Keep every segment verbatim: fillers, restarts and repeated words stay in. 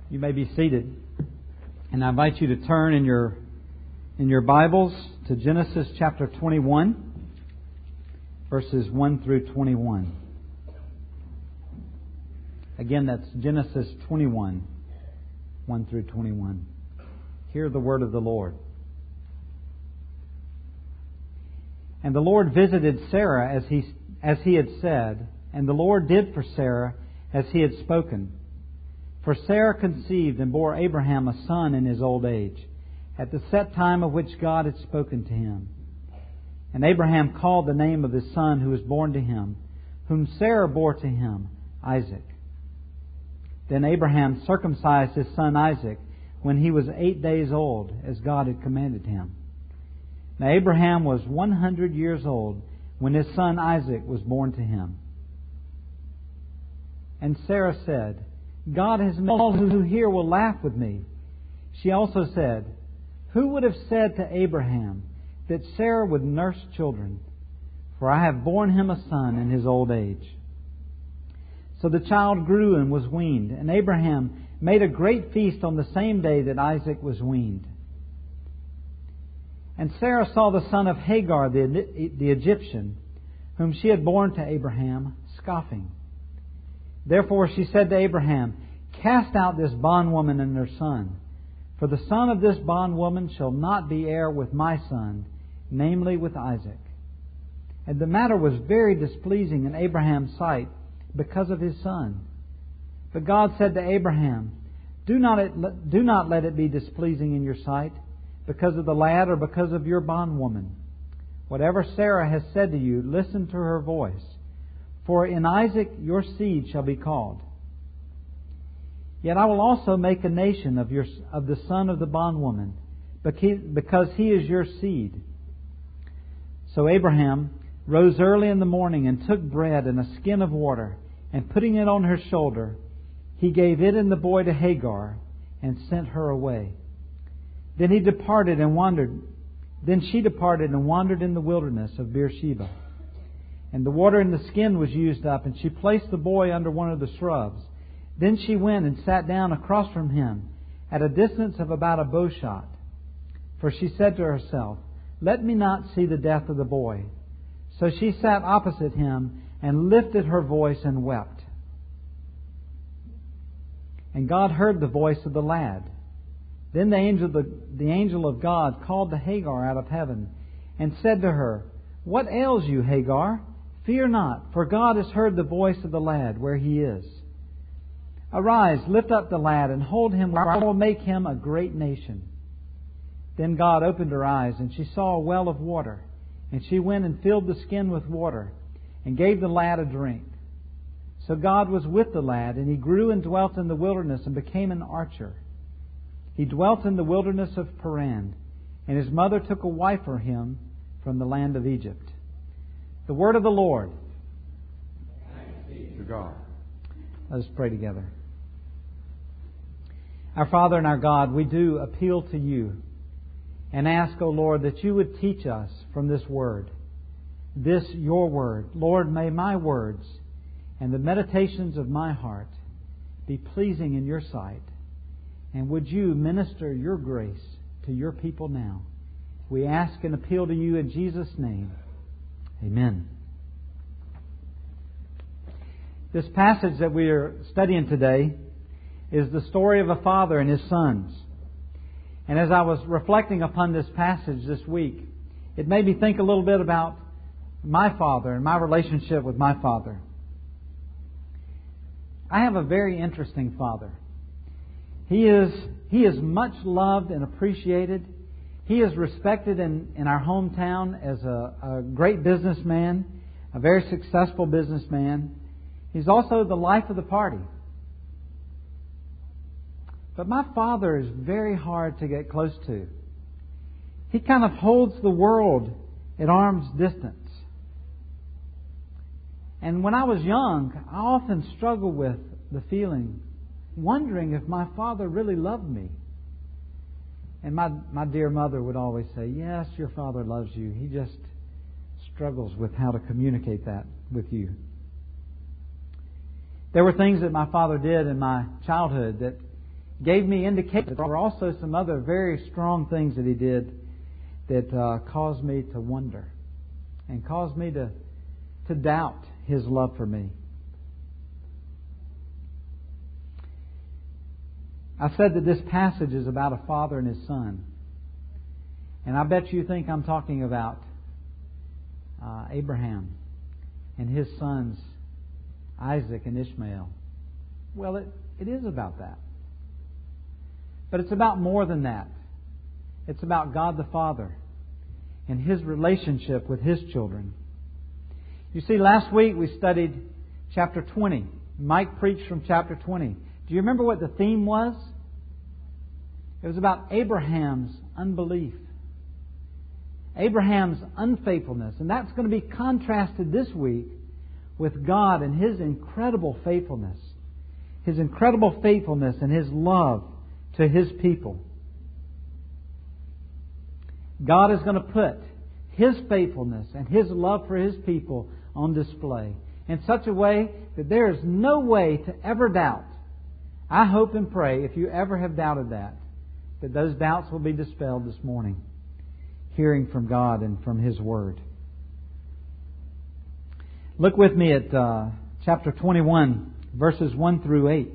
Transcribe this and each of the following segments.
You may be seated. And I invite you to turn in your in your Bibles to Genesis chapter twenty-one, verses one through twenty-one. Again, that's Genesis twenty-one, one through twenty-one. Hear the word of the Lord. And the Lord visited Sarah as he as he had said, and the Lord did for Sarah as he had spoken. For Sarah conceived and bore Abraham a son in his old age, at the set time of which God had spoken to him. And Abraham called the name of his son who was born to him, whom Sarah bore to him, Isaac. Then Abraham circumcised his son Isaac when he was eight days old, as God had commanded him. Now Abraham was one hundred years old when his son Isaac was born to him. And Sarah said, God has made all who hear will laugh with me. She also said, who would have said to Abraham that Sarah would nurse children? For I have borne him a son in his old age. So the child grew and was weaned, and Abraham made a great feast on the same day that Isaac was weaned. And Sarah saw the son of Hagar, the, the Egyptian, whom she had borne to Abraham, scoffing. Therefore she said to Abraham, cast out this bondwoman and her son, for the son of this bondwoman shall not be heir with my son, namely with Isaac. And the matter was very displeasing in Abraham's sight because of his son. But God said to Abraham, do not, it, do not let it be displeasing in your sight because of the lad or because of your bondwoman. Whatever Sarah has said to you, listen to her voice. For in Isaac your seed shall be called. Yet I will also make a nation of your of the son of the bondwoman, because he is your seed. So Abraham rose early in the morning and took bread and a skin of water, and putting it on her shoulder, he gave it and the boy to Hagar, and sent her away. Then he departed and wandered. Then she departed and wandered in the wilderness of Beersheba. And the water in the skin was used up, and she placed the boy under one of the shrubs. Then she went and sat down across from him, at a distance of about a bow shot. For she said to herself, let me not see the death of the boy. So she sat opposite him, and lifted her voice and wept. And God heard the voice of the lad. Then the angel, the, the angel of God called to Hagar out of heaven, and said to her, what ails you, Hagar? Fear not, for God has heard the voice of the lad where he is. Arise, lift up the lad, and hold him, where I will make him a great nation. Then God opened her eyes, and she saw a well of water. And she went and filled the skin with water, and gave the lad a drink. So God was with the lad, and he grew and dwelt in the wilderness, and became an archer. He dwelt in the wilderness of Paran, and his mother took a wife for him from the land of Egypt. The word of the Lord. Thanks be to God. Let us pray together. Our Father and our God, we do appeal to you and ask, O Lord, that you would teach us from this word, this your word. Lord, may my words and the meditations of my heart be pleasing in your sight. And would you minister your grace to your people now? We ask and appeal to you in Jesus' name. Amen. This passage that we are studying today is the story of a father and his sons. And as I was reflecting upon this passage this week, it made me think a little bit about my father and my relationship with my father. I have a very interesting father. He is, he is much loved and appreciated. He is respected in, in our hometown as a, a great businessman, a very successful businessman. He's also the life of the party. But my father is very hard to get close to. He kind of holds the world at arm's distance. And when I was young, I often struggled with the feeling, wondering if my father really loved me. And my, my dear mother would always say, yes, your father loves you. He just struggles with how to communicate that with you. There were things that my father did in my childhood that gave me indications. There were also some other very strong things that He did that uh, caused me to wonder and caused me to, to doubt His love for me. I said that this passage is about a father and his son. And I bet you think I'm talking about uh, Abraham and his sons, Isaac and Ishmael. Well, it, it is about that. But it's about more than that. It's about God the Father and His relationship with His children. You see, last week we studied chapter twenty. Mike preached from chapter twenty. Do you remember what the theme was? It was about Abraham's unbelief. Abraham's unfaithfulness. And that's going to be contrasted this week with God and His incredible faithfulness. His incredible faithfulness and His love to His people. God is going to put His faithfulness and His love for His people on display in such a way that there is no way to ever doubt. I hope and pray, if you ever have doubted that, that those doubts will be dispelled this morning, hearing from God and from His Word. Look with me at uh, chapter twenty-one, verses one through eight.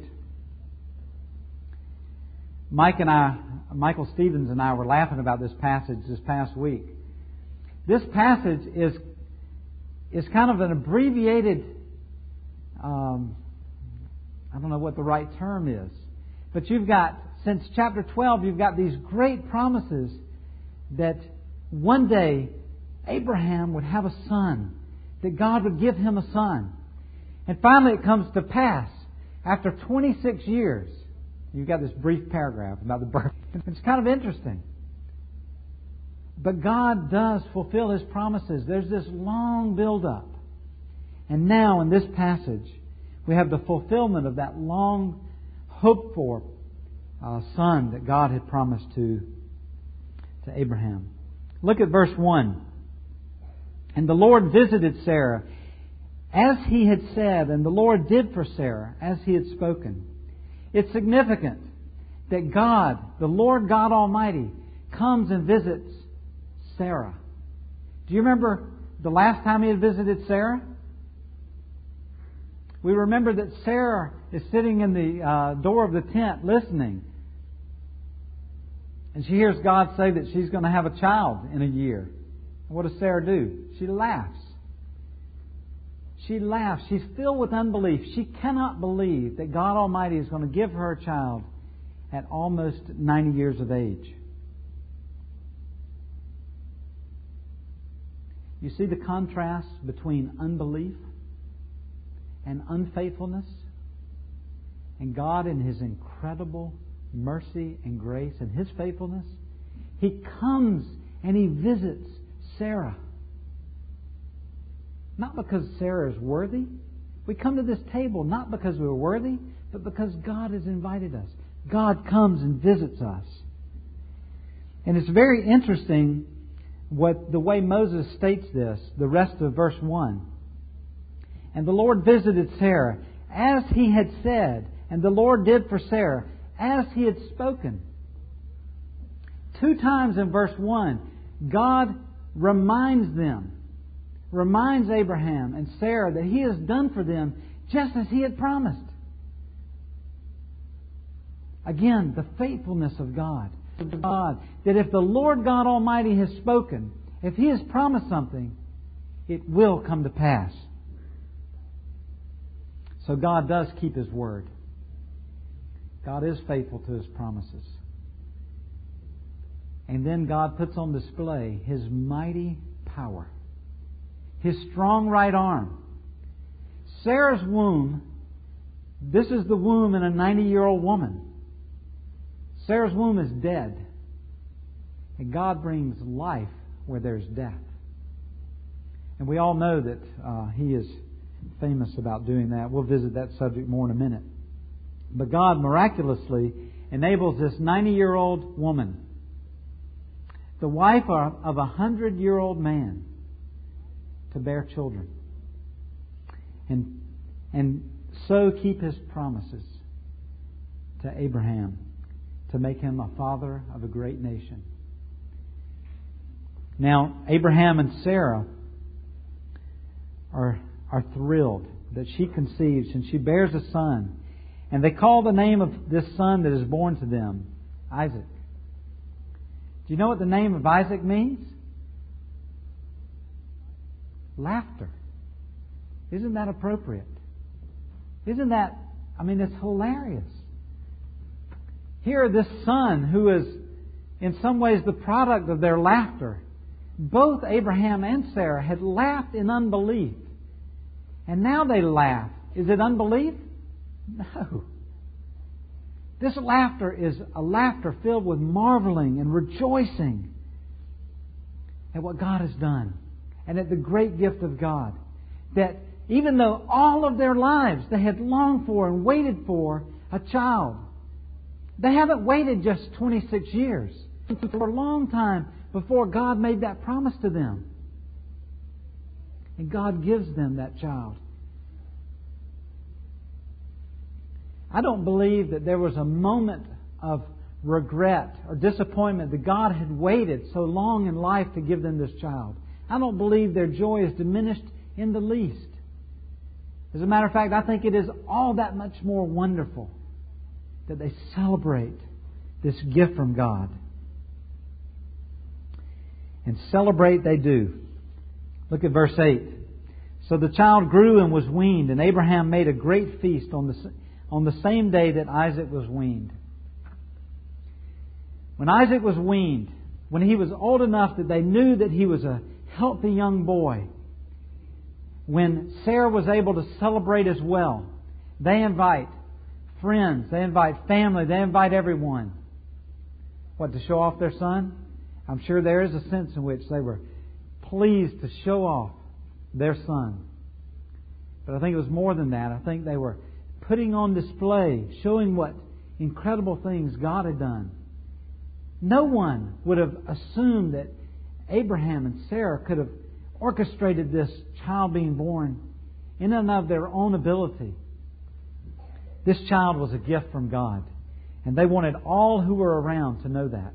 Mike and I, Michael Stevens and I were laughing about this passage this past week. This passage is is kind of an abbreviated, um, I don't know what the right term is, but you've got, since chapter twelve, you've got these great promises that one day Abraham would have a son, that God would give him a son. And finally it comes to pass. After twenty-six years, you've got this brief paragraph about the birth. It's kind of interesting. But God does fulfill His promises. There's this long build-up. And now in this passage, we have the fulfillment of that long hoped-for uh, son that God had promised to, to Abraham. Look at verse one. And the Lord visited Sarah as He had said, and the Lord did for Sarah as He had spoken. It's significant that God, the Lord God Almighty, comes and visits Sarah. Do you remember the last time He had visited Sarah? We remember that Sarah is sitting in the uh, door of the tent listening. And she hears God say that she's going to have a child in a year. What does Sarah do? She laughs. She laughs. She's filled with unbelief. She cannot believe that God Almighty is going to give her a child at almost ninety years of age. You see the contrast between unbelief and unfaithfulness? And God, in His incredible mercy and grace and His faithfulness, He comes and He visits Sarah. Not because Sarah is worthy. We come to this table not because we're worthy, but because God has invited us. God comes and visits us. And it's very interesting what the way Moses states this, the rest of verse one. And the Lord visited Sarah as He had said, and the Lord did for Sarah as He had spoken. Two times in verse one, God reminds them, reminds Abraham and Sarah that He has done for them just as He had promised. Again, the faithfulness of God. God, that if the Lord God Almighty has spoken, if He has promised something, it will come to pass. So God does keep His word. God is faithful to His promises. And then God puts on display His mighty power. His strong right arm. Sarah's womb, this is the womb in a ninety-year-old woman. Sarah's womb is dead. And God brings life where there's death. And we all know that uh, He is famous about doing that. We'll visit that subject more in a minute. But God miraculously enables this ninety-year-old woman, the wife of a hundred-year-old man, to bear children. And, and so keep His promises to Abraham to make him a father of a great nation. Now, Abraham and Sarah are, are thrilled that she conceives and she bears a son. And they call the name of this son that is born to them Isaac. Do you know what the name of Isaac means? Laughter. Isn't that appropriate? Isn't that, I mean, it's hilarious. Here, this son who is in some ways the product of their laughter. Both Abraham and Sarah had laughed in unbelief. And now they laugh. Is it unbelief? No. This laughter is a laughter filled with marveling and rejoicing at what God has done and at the great gift of God. That even though all of their lives they had longed for and waited for a child, they haven't waited just twenty-six years. For a long time before God made that promise to them. And God gives them that child. I don't believe that there was a moment of regret or disappointment that God had waited so long in life to give them this child. I don't believe their joy is diminished in the least. As a matter of fact, I think it is all that much more wonderful that they celebrate this gift from God. And celebrate they do. Look at verse eight. So the child grew and was weaned, and Abraham made a great feast on the, on the same day that Isaac was weaned. When Isaac was weaned, when he was old enough that they knew that he was a healthy young boy, when Sarah was able to celebrate as well, they invite friends, they invite family, they invite everyone. What, to show off their son? I'm sure there is a sense in which they were pleased to show off their son. But I think it was more than that. I think they were putting on display, showing what incredible things God had done. No one would have assumed that Abraham and Sarah could have orchestrated this child being born in and of their own ability. This child was a gift from God. And they wanted all who were around to know that.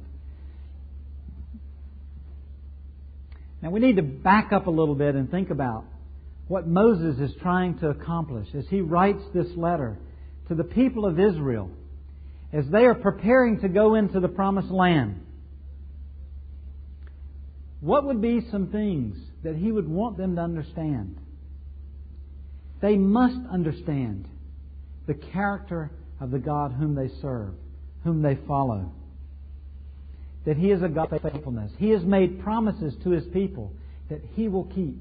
Now we need to back up a little bit and think about what Moses is trying to accomplish as he writes this letter to the people of Israel as they are preparing to go into the promised land. What would be some things that he would want them to understand? They must understand the character of the God whom they serve, whom they follow. That He is a God of faithfulness. He has made promises to His people that He will keep.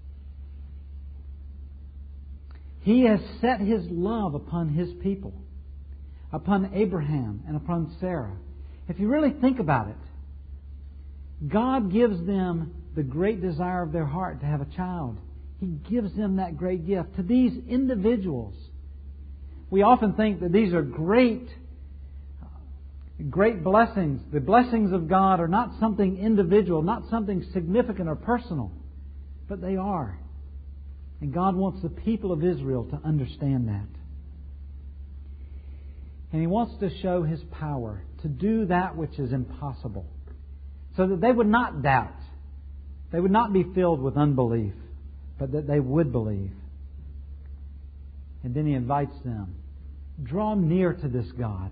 He has set His love upon His people, upon Abraham and upon Sarah. If you really think about it, God gives them the great desire of their heart to have a child. He gives them that great gift to these individuals. We often think that these are great Great blessings. The blessings of God are not something individual, not something significant or personal, but they are. And God wants the people of Israel to understand that. And He wants to show His power to do that which is impossible, so that they would not doubt. They would not be filled with unbelief, but that they would believe. And then He invites them, draw near to this God.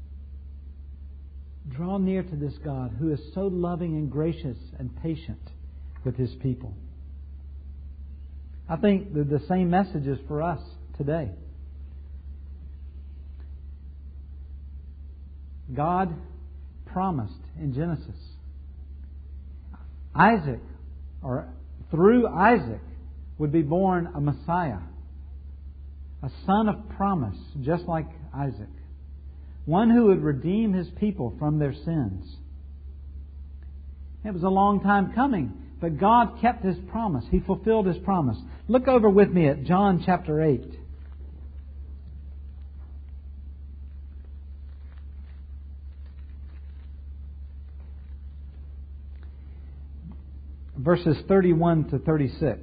Draw near to this God who is so loving and gracious and patient with His people. I think that the same message is for us today. God promised in Genesis, Isaac, or through Isaac, would be born a Messiah, a son of promise, just like Isaac. One who would redeem His people from their sins. It was a long time coming, but God kept His promise. He fulfilled His promise. Look over with me at John chapter eight. Verses thirty-one to thirty-six.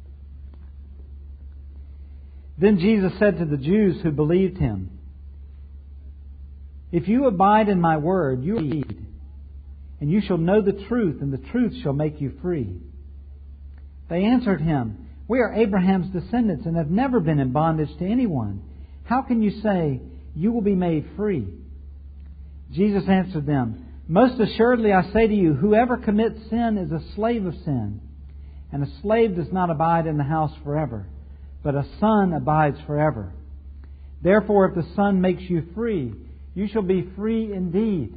Then Jesus said to the Jews who believed Him, If you abide in my word, you will lead, and you shall know the truth, and the truth shall make you free. They answered him, We are Abraham's descendants and have never been in bondage to anyone. How can you say, you will be made free? Jesus answered them, Most assuredly I say to you, whoever commits sin is a slave of sin. And a slave does not abide in the house forever, but a son abides forever. Therefore, if the Son makes you free, you shall be free indeed.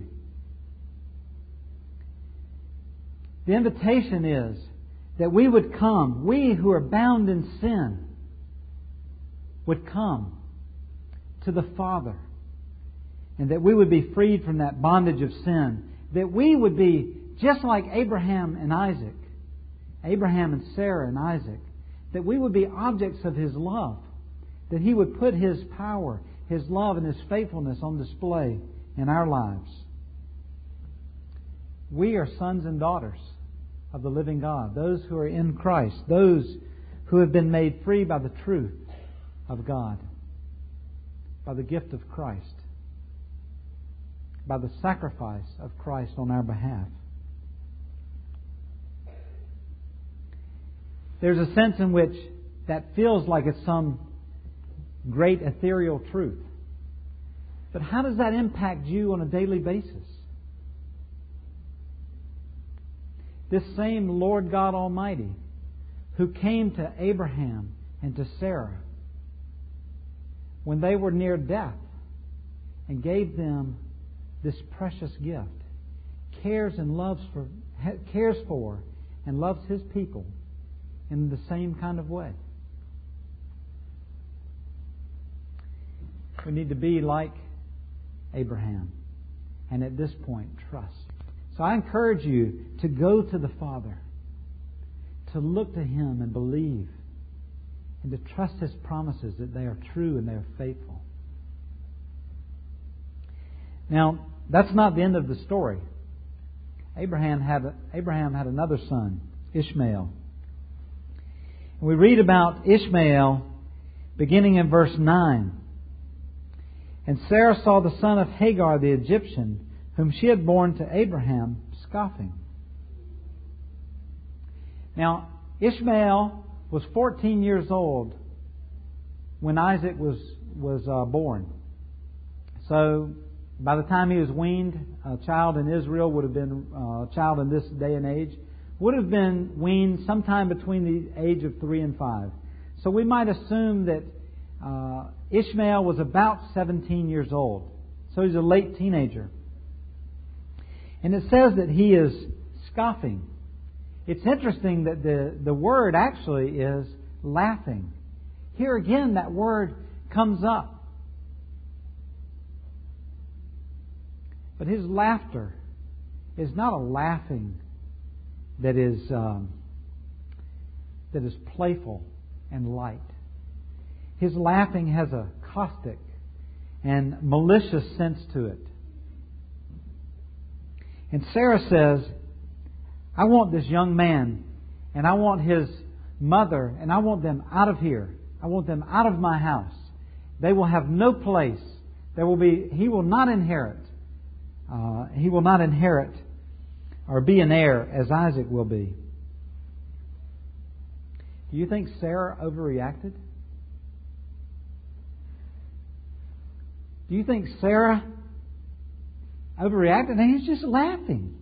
The invitation is that we would come, we who are bound in sin, would come to the Father, and that we would be freed from that bondage of sin, that we would be just like Abraham and Isaac, Abraham and Sarah and Isaac, that we would be objects of His love, that He would put His power, His love and His faithfulness on display in our lives. We are sons and daughters of the living God, those who are in Christ, those who have been made free by the truth of God, by the gift of Christ, by the sacrifice of Christ on our behalf. There's a sense in which that feels like it's some great ethereal truth. But how does that impact you on a daily basis? This same Lord God Almighty who came to Abraham and to Sarah when they were near death and gave them this precious gift, cares and loves for, cares for and loves His people in the same kind of way. We need to be like Abraham and at this point trust. So I encourage you to go to the Father, to look to Him and believe, and to trust His promises that they are true and they are faithful. Now, that's not the end of the story. Abraham had Abraham had another son, Ishmael. And we read about Ishmael beginning in verse nine. And Sarah saw the son of Hagar the Egyptian, whom she had borne to Abraham, scoffing. Now, Ishmael was fourteen years old when Isaac was was uh, born. So, by the time he was weaned, a child in Israel would have been uh, a child in this day and age would have been weaned sometime between the age of three and five. So we might assume that uh, Ishmael was about seventeen years old. So he's a late teenager. And it says that he is scoffing. It's interesting that the, the word actually is laughing. Here again, that word comes up. But his laughter is not a laughing that is um, that is playful and light. His laughing has a caustic and malicious sense to it. And Sarah says, I want this young man, and I want his mother, and I want them out of here. I want them out of my house. They will have no place. There will be. He will not inherit. Uh, he will not inherit or be an heir as Isaac will be. Do you think Sarah overreacted? Do you think Sarah overreacted? And he's just laughing.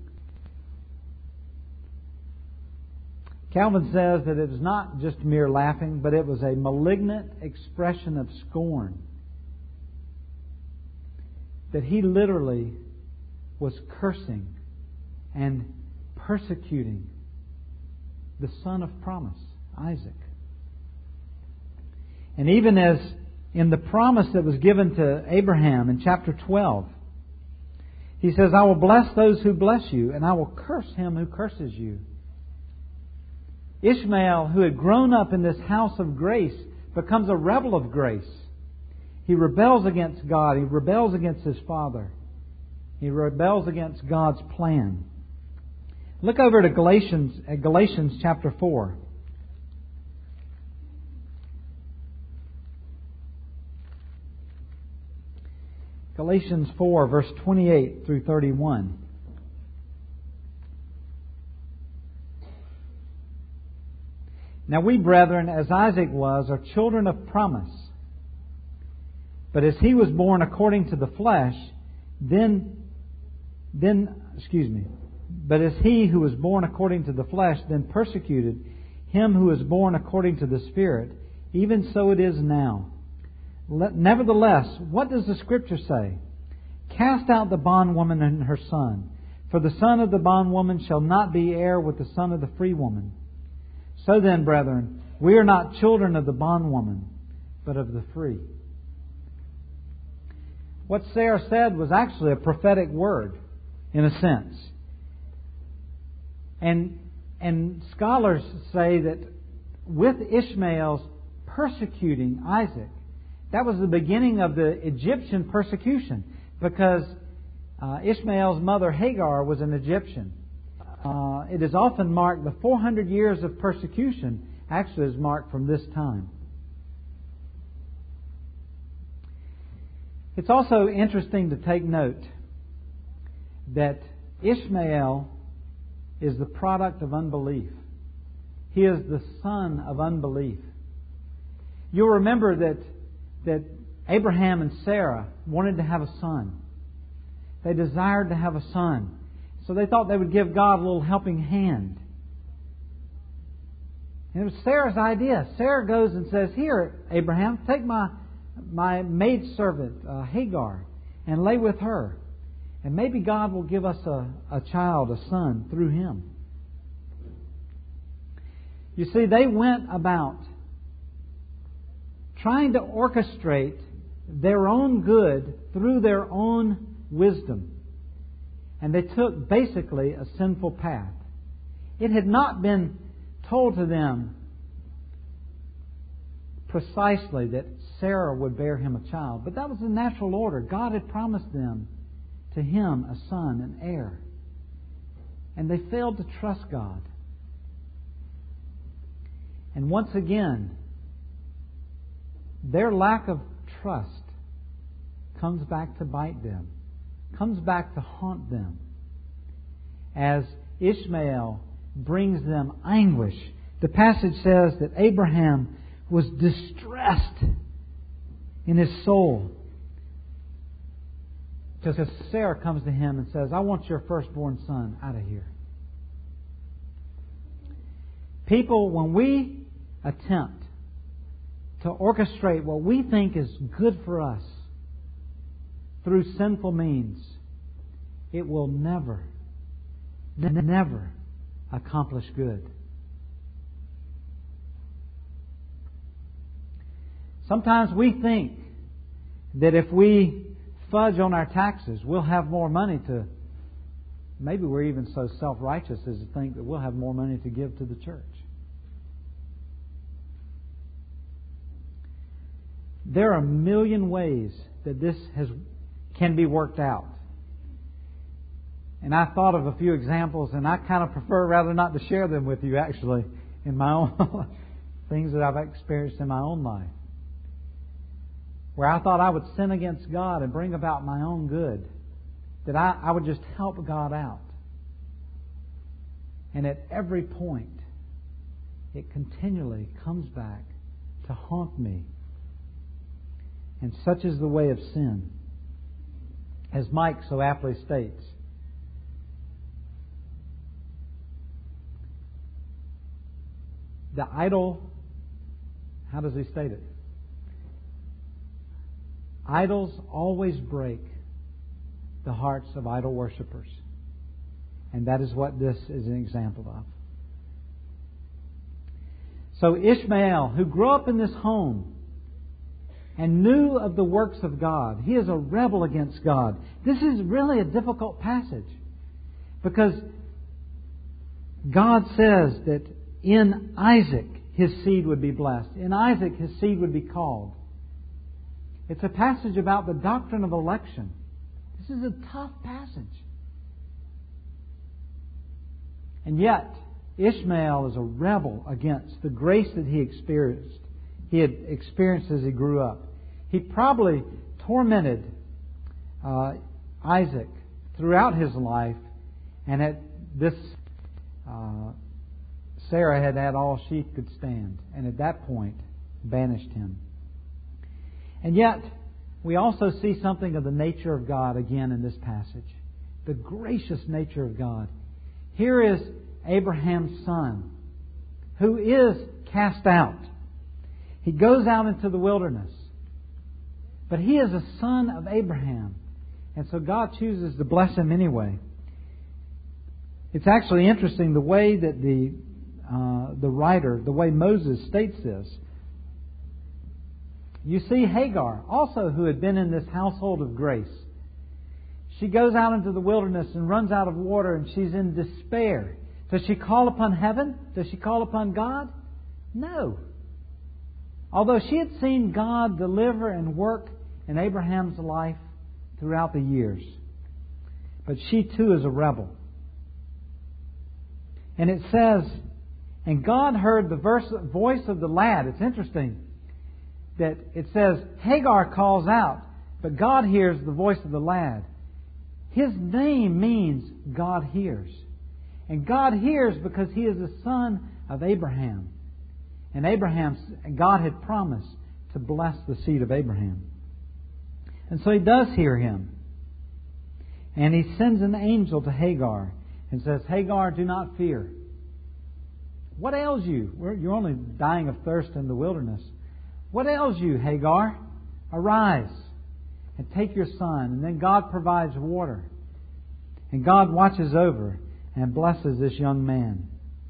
Calvin says that it was not just mere laughing, but it was a malignant expression of scorn. That he literally was cursing and persecuting the son of promise, Isaac. And even as in the promise that was given to Abraham in chapter twelve, he says, I will bless those who bless you, and I will curse him who curses you. Ishmael, who had grown up in this house of grace, becomes a rebel of grace. He rebels against God. He rebels against his father. He rebels against God's plan. Look over to Galatians, at Galatians chapter four. Galatians four, verse twenty-eight through thirty-one. Now we, brethren, as Isaac was, are children of promise. But as he was born according to the flesh, then, then, excuse me, but as he who was born according to the flesh then persecuted him who was born according to the Spirit, even so it is now. Nevertheless, what does the Scripture say? Cast out the bondwoman and her son, for the son of the bondwoman shall not be heir with the son of the free woman. So then, brethren, we are not children of the bondwoman, but of the free. What Sarah said was actually a prophetic word, in a sense. And, and scholars say that with Ishmael's persecuting Isaac, that was the beginning of the Egyptian persecution, because uh, Ishmael's mother Hagar was an Egyptian. Uh, it is often marked, the four hundred years of persecution actually is marked from this time. It's also interesting to take note that Ishmael is the product of unbelief. He is the son of unbelief. You'll remember that, that Abraham and Sarah wanted to have a son. They desired to have a son. So they thought they would give God a little helping hand. And it was Sarah's idea. Sarah goes and says, "Here, Abraham, take my my maidservant, uh, Hagar, and lay with her. And maybe God will give us a, a child, a son, through him." You see, they went about trying to orchestrate their own good through their own wisdom. And they took basically a sinful path. It had not been told to them precisely that Sarah would bear him a child, but that was the natural order. God had promised them to him a son, an heir. And they failed to trust God. And once again, their lack of trust comes back to bite them, comes back to haunt them, as Ishmael brings them anguish. The passage says that Abraham was distressed in his soul, because Sarah comes to him and says, "I want your firstborn son out of here." People, when we attempt to orchestrate what we think is good for us through sinful means, it will never, never accomplish good. Sometimes we think that if we fudge on our taxes, we'll have more money to... Maybe we're even so self-righteous as to think that we'll have more money to give to the church. There are a million ways that this has can be worked out. And I thought of a few examples, and I kind of prefer rather not to share them with you, actually, in my own things that I've experienced in my own life, where I thought I would sin against God and bring about my own good, that I, I would just help God out. And at every point, it continually comes back to haunt me. And such is the way of sin. As Mike so aptly states, the idol, how does he state it? Idols always break the hearts of idol worshippers. And that is what this is an example of. So Ishmael, who grew up in this home and knew of the works of God, he is a rebel against God. This is really a difficult passage, because God says that in Isaac his seed would be blessed. In Isaac his seed would be called. It's a passage about the doctrine of election. This is a tough passage. And yet, Ishmael is a rebel against the grace that he experienced. He had experienced as he grew up. He probably tormented uh, Isaac throughout his life, and at this uh, Sarah had had all she could stand, and at that point banished him. And yet, we also see something of the nature of God again in this passage. The gracious nature of God. Here is Abraham's son, who is cast out. He goes out into the wilderness. But he is a son of Abraham. And so God chooses to bless him anyway. It's actually interesting the way that the uh, the writer, the way Moses states this. You see Hagar, also who had been in this household of grace. She goes out into the wilderness and runs out of water, and she's in despair. Does she call upon heaven? Does she call upon God? No. Although she had seen God deliver and work in Abraham's life throughout the years. But she too is a rebel. And it says, and God heard the verse, voice of the lad. It's interesting that it says Hagar calls out, but God hears the voice of the lad. His name means God hears. And God hears because he is the son of Abraham. And Abraham, God had promised to bless the seed of Abraham. And so he does hear him. And he sends an angel to Hagar and says, Hagar, do not fear. What ails you? You're only dying of thirst in the wilderness. What ails you, Hagar? Arise and take your son. And then God provides water. And God watches over and blesses this young man.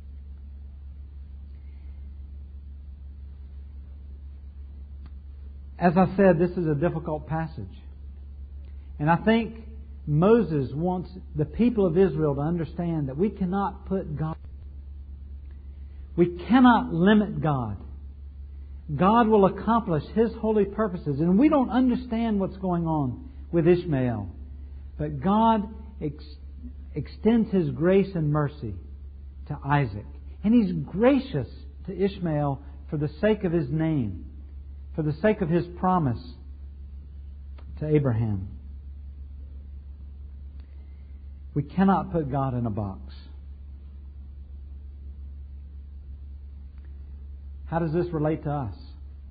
As I said, this is a difficult passage. And I think Moses wants the people of Israel to understand that we cannot put God. We cannot limit God. God will accomplish His holy purposes. And we don't understand what's going on with Ishmael. But God ex- extends His grace and mercy to Isaac. And He's gracious to Ishmael for the sake of His name. For the sake of His promise to Abraham. We cannot put God in a box. How does this relate to us?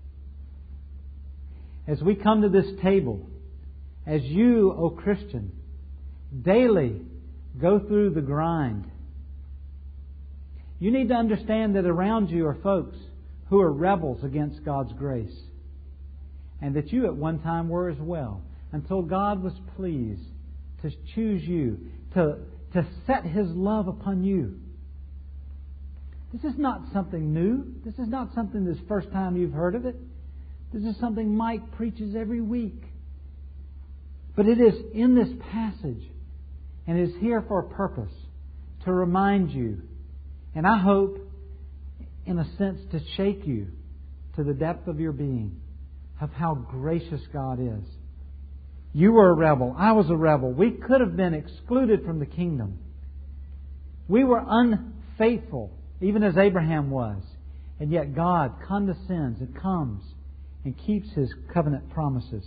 As we come to this table, as you, O Christian, daily go through the grind, you need to understand that around you are folks who are rebels against God's grace. And that you at one time were as well, until God was pleased to choose you, to, to set His love upon you. This is not something new. This is not something this first time you've heard of it. This is something Mike preaches every week. But it is in this passage, and it is here for a purpose, to remind you, and I hope, in a sense, to shake you to the depth of your being, of how gracious God is. You were a rebel. I was a rebel. We could have been excluded from the kingdom. We were unfaithful, even as Abraham was. And yet God condescends and comes and keeps His covenant promises.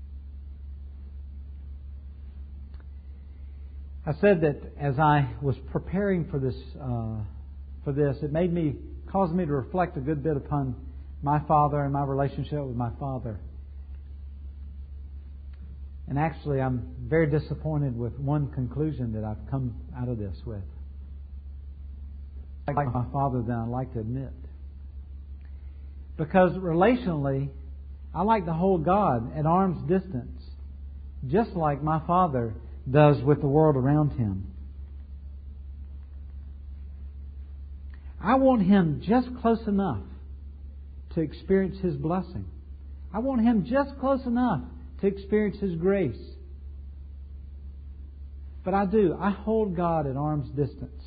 I said that as I was preparing for this, uh, for this, it made me, caused me to reflect a good bit upon my father and my relationship with my father. And actually, I'm very disappointed with one conclusion that I've come out of this with. I like my father than I like to admit. Because relationally, I like to hold God at arm's distance, just like my father does with the world around him. I want Him just close enough to experience His blessing. I want Him just close enough to experience His grace. But I do. I hold God at arm's distance.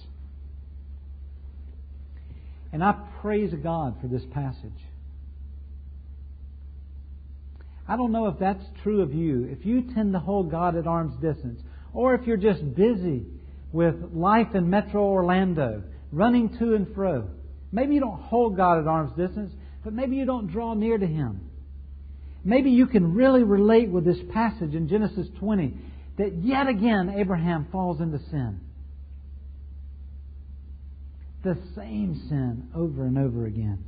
And I praise God for this passage. I don't know if that's true of you. If you tend to hold God at arm's distance, or if you're just busy with life in Metro Orlando, running to and fro. Maybe you don't hold God at arm's distance, but maybe you don't draw near to Him. Maybe you can really relate with this passage in Genesis twenty, that yet again Abraham falls into sin. The same sin over and over again.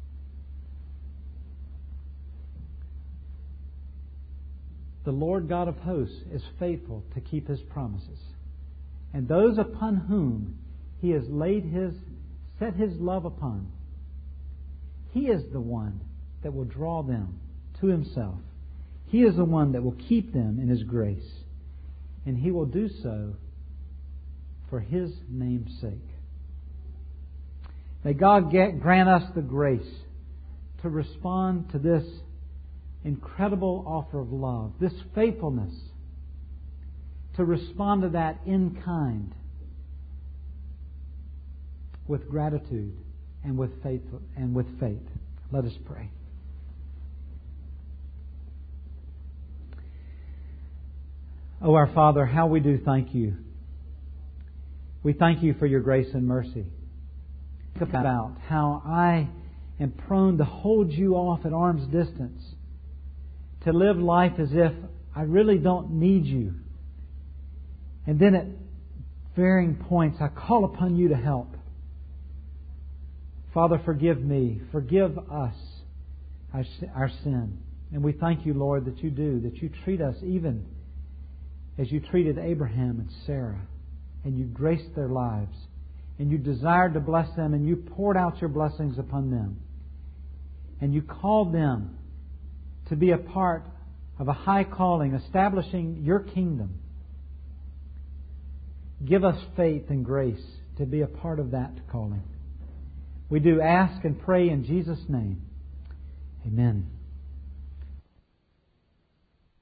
The Lord God of hosts is faithful to keep His promises. And those upon whom He has laid His, set His love upon, He is the one that will draw them to Himself. He is the one that will keep them in His grace. And He will do so for His name's sake. May God get, grant us the grace to respond to this incredible offer of love, this faithfulness, to respond to that in kind, with gratitude and with faith and with faith. Let us pray. Oh, our Father, how we do thank You. We thank You for Your grace and mercy. Think about how I am prone to hold You off at arm's distance, to live life as if I really don't need You. And then at varying points I call upon You to help. Father, forgive me. Forgive us our, our sin. And we thank You, Lord, that You do, that You treat us even as You treated Abraham and Sarah, and You graced their lives, and You desired to bless them, and You poured out Your blessings upon them. And You called them to be a part of a high calling, establishing Your kingdom. Give us faith and grace to be a part of that calling. We do ask and pray in Jesus' name. Amen.